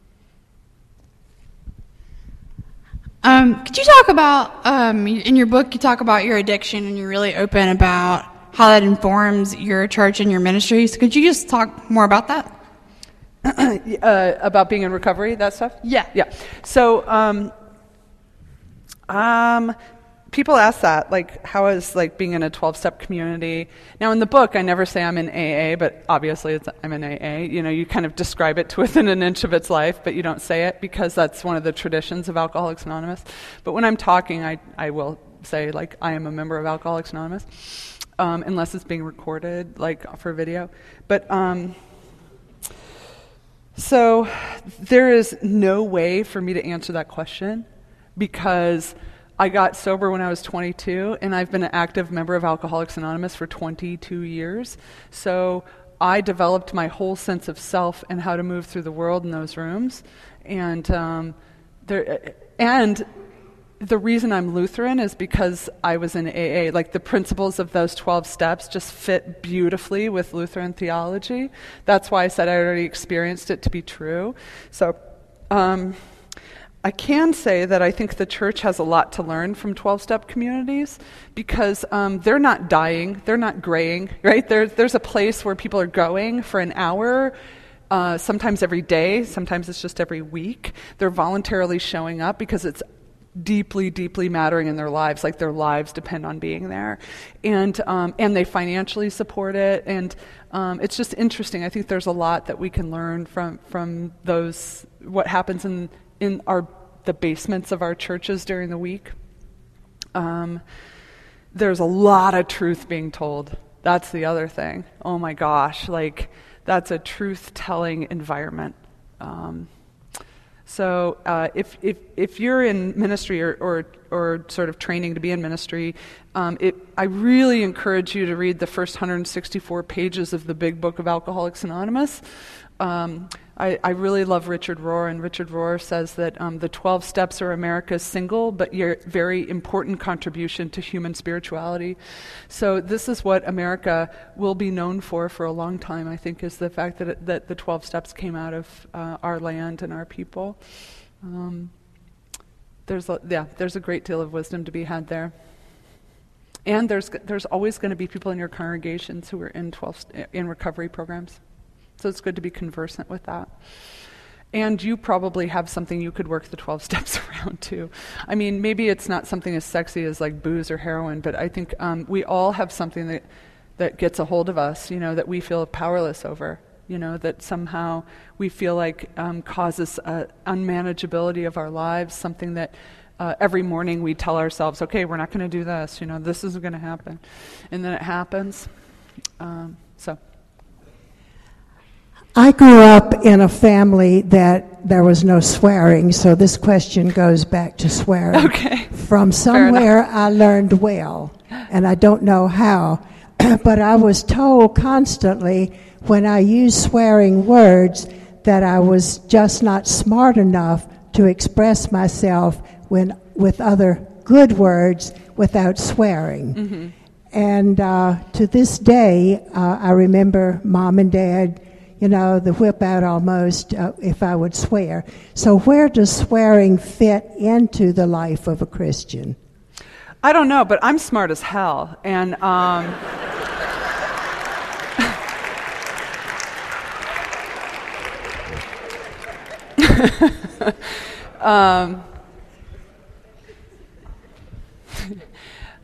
Could you talk about, in your book, you talk about your addiction and you're really open about how that informs your church and your ministry. So could you just talk more about that? About being in recovery, that stuff? Yeah. Yeah. So, people ask that, like, how is like being in a 12-step community? Now, in the book, I never say I'm in AA, but obviously I'm in AA. You know, you kind of describe it to within an inch of its life, but you don't say it because that's one of the traditions of Alcoholics Anonymous. But when I'm talking, I will say, like, I am a member of Alcoholics Anonymous, unless it's being recorded, like, for video. But, so there is no way for me to answer that question because I got sober when I was 22, and I've been an active member of Alcoholics Anonymous for 22 years. So I developed my whole sense of self and how to move through the world in those rooms. And the reason I'm Lutheran is because I was in AA. Like the principles of those 12 steps just fit beautifully with Lutheran theology. That's why I said I already experienced it to be true. So I can say that I think the church has a lot to learn from 12-step communities because they're not dying, they're not graying, right? There's a place where people are going for an hour, sometimes every day, sometimes it's just every week. They're voluntarily showing up because it's deeply, deeply mattering in their lives, like their lives depend on being there. And they financially support it, and it's just interesting. I think there's a lot that we can learn from those, what happens in the basements of our churches during the week. There's a lot of truth being told. That's the other thing. Oh my gosh, like that's a truth-telling environment. So if you're in ministry or sort of training to be in ministry, I really encourage you to read the first 164 pages of the big book of Alcoholics Anonymous. I really love Richard Rohr, and Richard Rohr says that the 12 steps are America's single but very important contribution to human spirituality. So this is what America will be known for a long time, I think, is the fact that the 12 steps came out of our land and our people. There's a great deal of wisdom to be had there. And there's always going to be people in your congregations who are in recovery programs. So it's good to be conversant with that. And you probably have something you could work the 12 steps around too. I mean, maybe it's not something as sexy as like booze or heroin, but I think we all have something that gets a hold of us, you know, that we feel powerless over, you know, that somehow we feel like causes unmanageability of our lives, something that every morning we tell ourselves, okay, we're not going to do this, you know, this isn't going to happen. And then it happens. So. I grew up in a family that there was no swearing, so this question goes back to swearing. Okay. From somewhere I learned well, and I don't know how, but I was told constantly when I used swearing words that I was just not smart enough to express myself with other good words without swearing. Mm-hmm. And to this day, I remember Mom and Dad, you know, the whip out almost if I would swear. So where does swearing fit into the life of a Christian? I don't know, but I'm smart as hell. And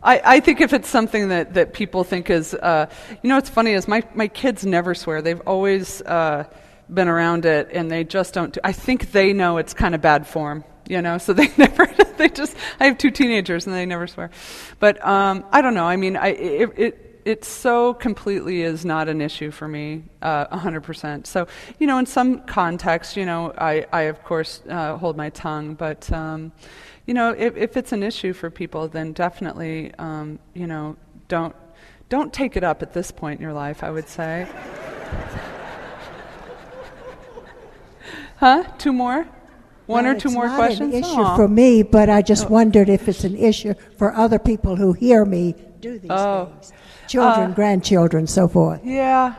I think if it's something that people think is, what's funny is my kids never swear. They've always been around it, and they just don't. I think they know it's kind of bad form, so they never, I have 2 teenagers, and they never swear. But I don't know. I mean, it so completely is not an issue for me, 100%. So, in some contexts, I of course hold my tongue, but if it's an issue for people, then definitely, don't take it up at this point in your life, I would say. Huh? 2 more? One or 2 more questions? It's not an issue for me, but I just wondered if it's an issue for other people who hear me do these things. Children, grandchildren, so forth. Yeah.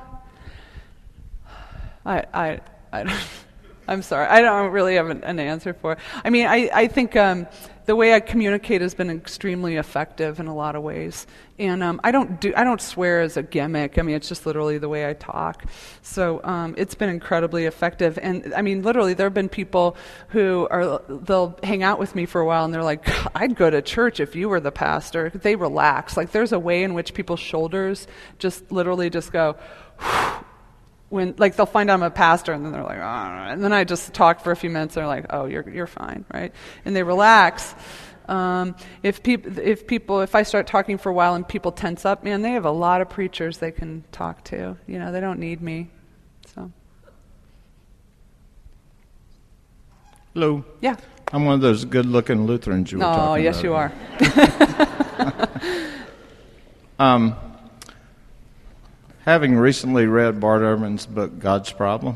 I'm sorry. I don't really have an answer for it. I mean, I think the way I communicate has been extremely effective in a lot of ways. And I don't swear as a gimmick. I mean, it's just literally the way I talk. So it's been incredibly effective. And I mean, literally, there have been people they'll hang out with me for a while, and they're like, "I'd go to church if you were the pastor." They relax. Like, there's a way in which people's shoulders just literally just go. When, like, they'll find out I'm a pastor, and then they're like, oh, and then I just talk for a few minutes, and they're like, oh, you're fine, right? And they relax. If I start talking for a while and people tense up, man, they have a lot of preachers they can talk to. They don't need me. So. Hello. Yeah. I'm one of those good-looking Lutherans you were talking about. Oh, yes, you are. Having recently read Bart Ehrman's book, God's Problem,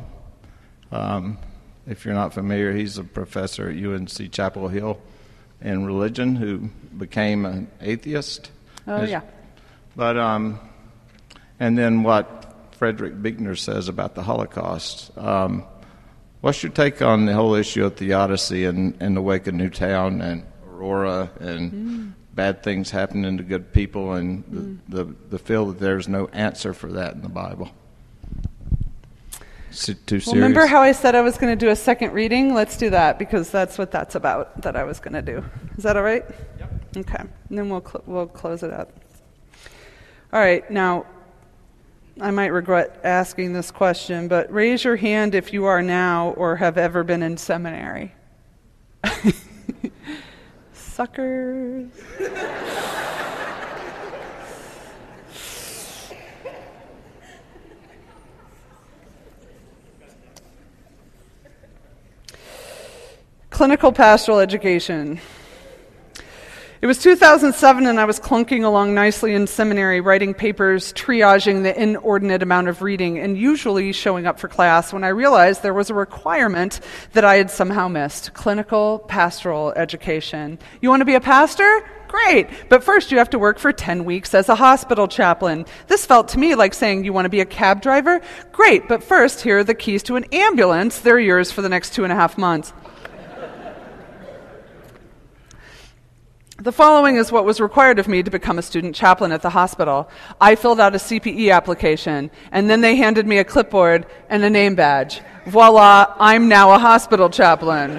if you're not familiar, he's a professor at UNC Chapel Hill in religion who became an atheist. Oh, yeah. But, and then what Frederick Buechner says about the Holocaust. What's your take on the whole issue of theodicy in the wake of Newtown and Aurora and bad things happening to good people, and the feel that there's no answer for that in the Bible? Too serious? Remember how I said I was going to do a second reading? Let's do that, because that's what that's about, that I was going to do. Is that all right? Yep. Okay. And then we'll close it up. All right. Now, I might regret asking this question, but raise your hand if you are now or have ever been in seminary. Suckers. Clinical pastoral education. It was 2007, and I was clunking along nicely in seminary, writing papers, triaging the inordinate amount of reading, and usually showing up for class when I realized there was a requirement that I had somehow missed: clinical pastoral education. You want to be a pastor? Great, but first you have to work for 10 weeks as a hospital chaplain. This felt to me like saying, you want to be a cab driver? Great, but first here are the keys to an ambulance. They're yours for the next 2.5 months. The following is what was required of me to become a student chaplain at the hospital. I filled out a CPE application, and then they handed me a clipboard and a name badge. Voila, I'm now a hospital chaplain.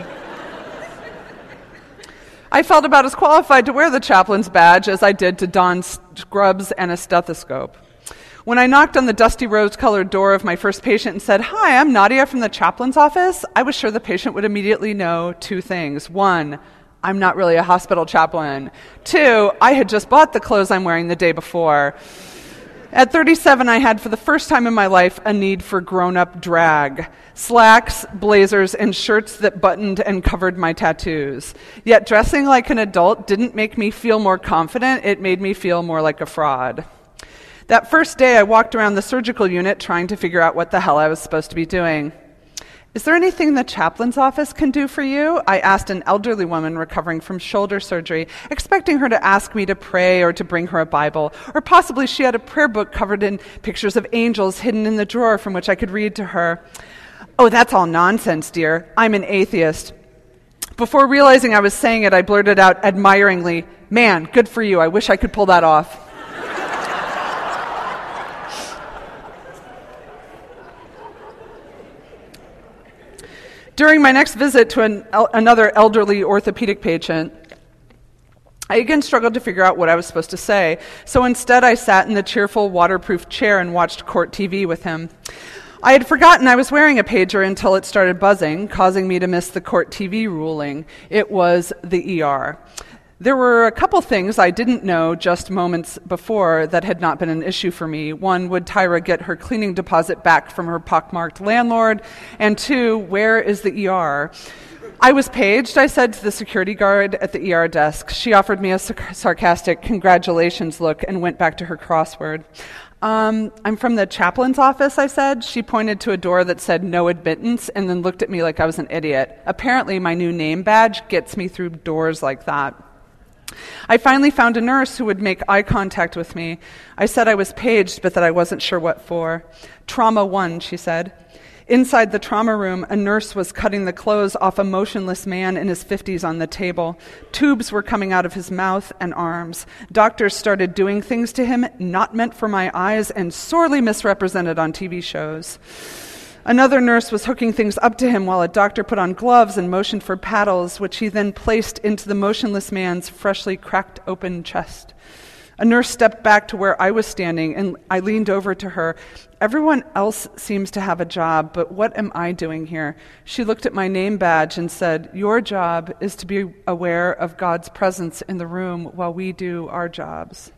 I felt about as qualified to wear the chaplain's badge as I did to don scrubs and a stethoscope. When I knocked on the dusty rose-colored door of my first patient and said, "Hi, I'm Nadia from the chaplain's office," I was sure the patient would immediately know 2 things. 1, I'm not really a hospital chaplain. 2, I had just bought the clothes I'm wearing the day before. At 37, I had, for the first time in my life, a need for grown-up drag. Slacks, blazers, and shirts that buttoned and covered my tattoos. Yet dressing like an adult didn't make me feel more confident. It made me feel more like a fraud. That first day, I walked around the surgical unit trying to figure out what the hell I was supposed to be doing. "Is there anything the chaplain's office can do for you?" I asked an elderly woman recovering from shoulder surgery, expecting her to ask me to pray or to bring her a Bible. Or possibly she had a prayer book covered in pictures of angels hidden in the drawer from which I could read to her. "Oh, that's all nonsense, dear. I'm an atheist." Before realizing I was saying it, I blurted out admiringly, "Man, good for you. I wish I could pull that off." During my next visit to another elderly orthopedic patient, I again struggled to figure out what I was supposed to say, so instead I sat in the cheerful, waterproof chair and watched court TV with him. I had forgotten I was wearing a pager until it started buzzing, causing me to miss the court TV ruling. It was the ER. There were a couple things I didn't know just moments before that had not been an issue for me. One, would Tyra get her cleaning deposit back from her pockmarked landlord? And two, where is the ER? I was paged, I said to the security guard at the ER desk. She offered me a sarcastic congratulations look and went back to her crossword. I'm from the chaplain's office, I said. She pointed to a door that said no admittance and then looked at me like I was an idiot. Apparently, my new name badge gets me through doors like that. I finally found a nurse who would make eye contact with me. I said I was paged, but that I wasn't sure what for. Trauma 1, she said. Inside the trauma room, a nurse was cutting the clothes off a motionless man in his 50s on the table. Tubes were coming out of his mouth and arms. Doctors started doing things to him not meant for my eyes and sorely misrepresented on TV shows. Another nurse was hooking things up to him while a doctor put on gloves and motioned for paddles, which he then placed into the motionless man's freshly cracked open chest. A nurse stepped back to where I was standing, and I leaned over to her. Everyone else seems to have a job, but what am I doing here? She looked at my name badge and said, your job is to be aware of God's presence in the room while we do our jobs.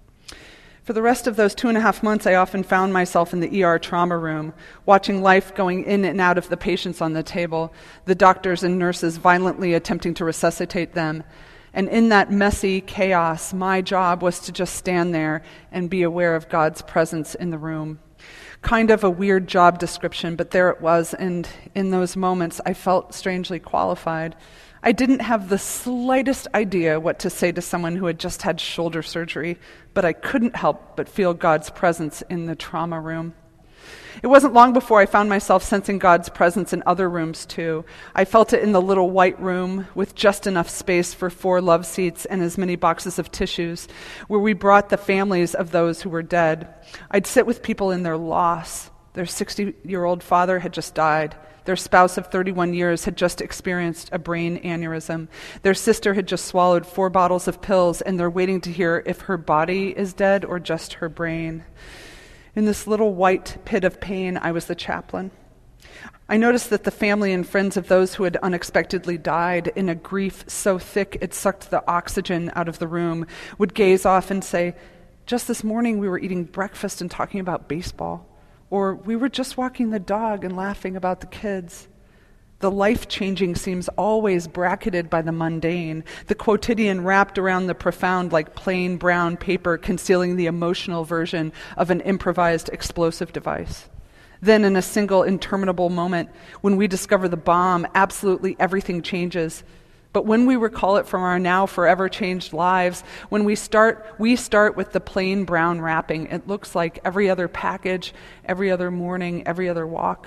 For the rest of those 2.5 months, I often found myself in the ER trauma room, watching life going in and out of the patients on the table, the doctors and nurses violently attempting to resuscitate them. And in that messy chaos, my job was to just stand there and be aware of God's presence in the room. Kind of a weird job description, but there it was, and in those moments, I felt strangely qualified. I didn't have the slightest idea what to say to someone who had just had shoulder surgery, but I couldn't help but feel God's presence in the trauma room. It wasn't long before I found myself sensing God's presence in other rooms too. I felt it in the little white room with just enough space for 4 love seats and as many boxes of tissues, where we brought the families of those who were dead. I'd sit with people in their loss. Their 60-year-old father had just died. Their spouse of 31 years had just experienced a brain aneurysm. Their sister had just swallowed 4 bottles of pills, and they're waiting to hear if her body is dead or just her brain. In this little white pit of pain, I was the chaplain. I noticed that the family and friends of those who had unexpectedly died in a grief so thick it sucked the oxygen out of the room would gaze off and say, just this morning we were eating breakfast and talking about baseball. Or we were just walking the dog and laughing about the kids. The life-changing seems always bracketed by the mundane, the quotidian wrapped around the profound like plain brown paper concealing the emotional version of an improvised explosive device. Then in a single interminable moment, when we discover the bomb, absolutely everything changes. But when we recall it from our now forever changed lives, when we start with the plain brown wrapping. It looks like every other package, every other morning, every other walk.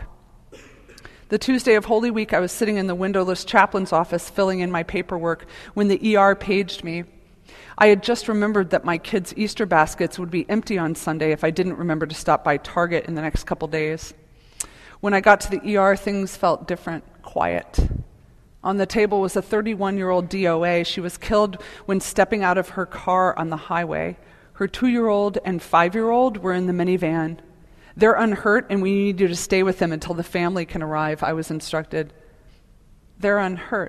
The Tuesday of Holy Week, I was sitting in the windowless chaplain's office filling in my paperwork when the ER paged me. I had just remembered that my kids' Easter baskets would be empty on Sunday if I didn't remember to stop by Target in the next couple days. When I got to the ER, things felt different, quiet. On the table was a 31-year-old DOA. She was killed when stepping out of her car on the highway. Her 2-year-old and 5-year-old were in the minivan. They're unhurt, and we need you to stay with them until the family can arrive, I was instructed. They're unhurt,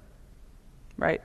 right?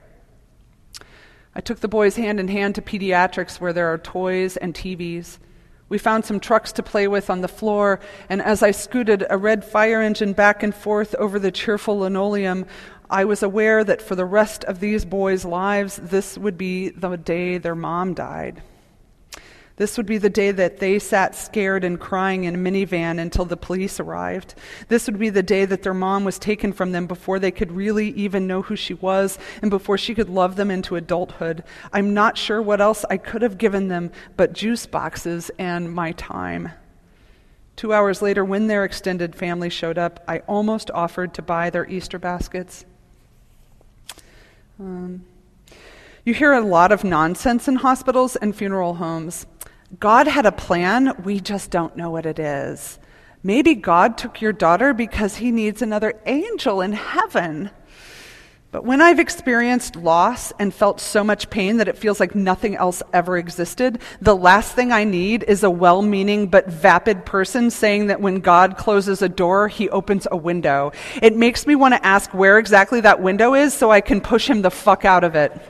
I took the boys hand in hand to pediatrics where there are toys and TVs. We found some trucks to play with on the floor, and as I scooted a red fire engine back and forth over the cheerful linoleum, I was aware that for the rest of these boys' lives, this would be the day their mom died. This would be the day that they sat scared and crying in a minivan until the police arrived. This would be the day that their mom was taken from them before they could really even know who she was and before she could love them into adulthood. I'm not sure what else I could have given them but juice boxes and my time. 2 hours later, when their extended family showed up, I almost offered to buy their Easter baskets. You hear a lot of nonsense in hospitals and funeral homes. God had a plan, we just don't know what it is. Maybe God took your daughter because he needs another angel in heaven. But when I've experienced loss and felt so much pain that it feels like nothing else ever existed, the last thing I need is a well-meaning but vapid person saying that when God closes a door, he opens a window. It makes me want to ask where exactly that window is so I can push him the fuck out of it.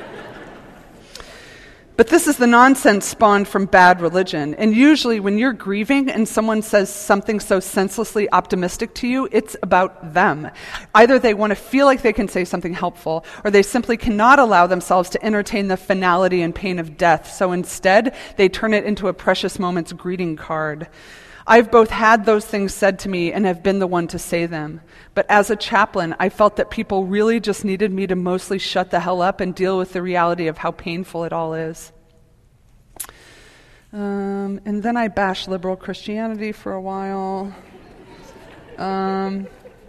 But this is the nonsense spawned from bad religion. And usually when you're grieving and someone says something so senselessly optimistic to you, it's about them. Either they want to feel like they can say something helpful, or they simply cannot allow themselves to entertain the finality and pain of death. So instead, they turn it into a precious moment's greeting card. I've both had those things said to me and have been the one to say them. But as a chaplain, I felt that people really just needed me to mostly shut the hell up and deal with the reality of how painful it all is. And then I bashed liberal Christianity for a while. And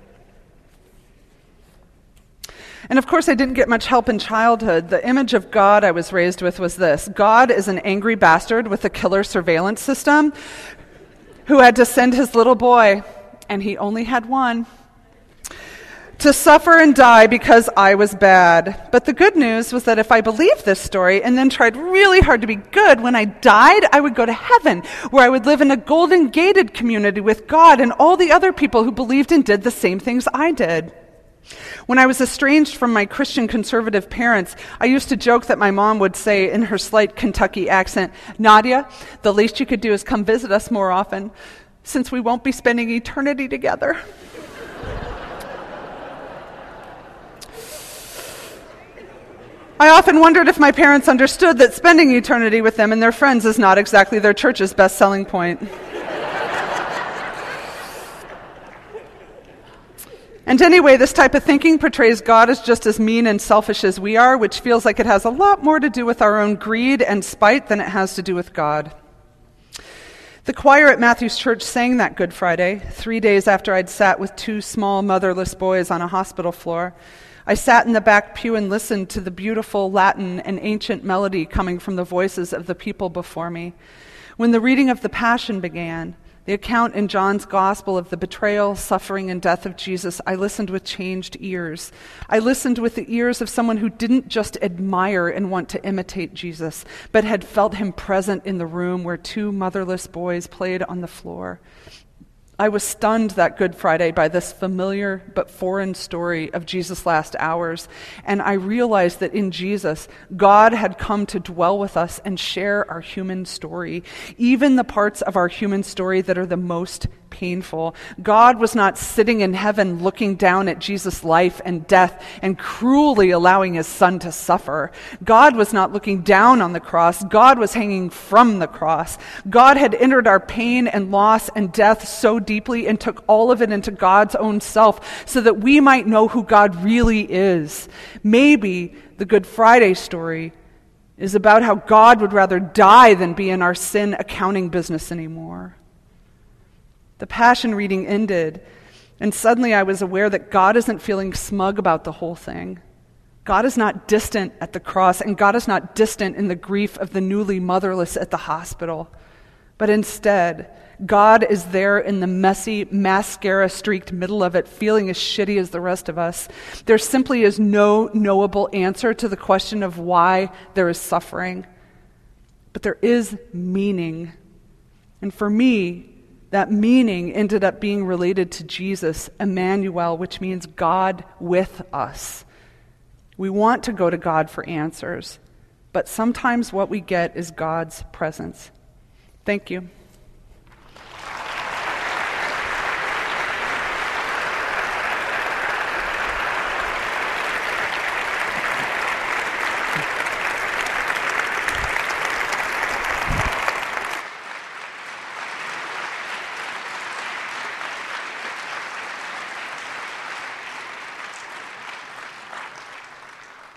of course, I didn't get much help in childhood. The image of God I was raised with was this: God is an angry bastard with a killer surveillance system who had to send his little boy, and he only had one, to suffer and die because I was bad. But the good news was that if I believed this story and then tried really hard to be good, when I died, I would go to heaven, where I would live in a golden gated community with God and all the other people who believed and did the same things I did. When I was estranged from my Christian conservative parents, I used to joke that my mom would say in her slight Kentucky accent, "Nadia, the least you could do is come visit us more often, since we won't be spending eternity together." I often wondered if my parents understood that spending eternity with them and their friends is not exactly their church's best selling point. And anyway, this type of thinking portrays God as just as mean and selfish as we are, which feels like it has a lot more to do with our own greed and spite than it has to do with God. The choir at Matthew's Church sang that Good Friday, 3 days after I'd sat with 2 small motherless boys on a hospital floor. I sat in the back pew and listened to the beautiful Latin and ancient melody coming from the voices of the people before me. When the reading of the Passion began, the account in John's Gospel of the betrayal, suffering, and death of Jesus, I listened with changed ears. I listened with the ears of someone who didn't just admire and want to imitate Jesus, but had felt him present in the room where 2 motherless boys played on the floor. I was stunned that Good Friday by this familiar but foreign story of Jesus' last hours, and I realized that in Jesus, God had come to dwell with us and share our human story, even the parts of our human story that are the most painful. God was not sitting in heaven looking down at Jesus' life and death and cruelly allowing his son to suffer. God was not looking down on the cross. God was hanging from the cross. God had entered our pain and loss and death so deeply and took all of it into God's own self so that we might know who God really is. Maybe the Good Friday story is about how God would rather die than be in our sin accounting business anymore. The Passion reading ended, and suddenly I was aware that God isn't feeling smug about the whole thing. God is not distant at the cross, and God is not distant in the grief of the newly motherless at the hospital. But instead, God is there in the messy, mascara-streaked middle of it, feeling as shitty as the rest of us. There simply is no knowable answer to the question of why there is suffering. But there is meaning. And for me, that meaning ended up being related to Jesus, Emmanuel, which means God with us. We want to go to God for answers, but sometimes what we get is God's presence. Thank you.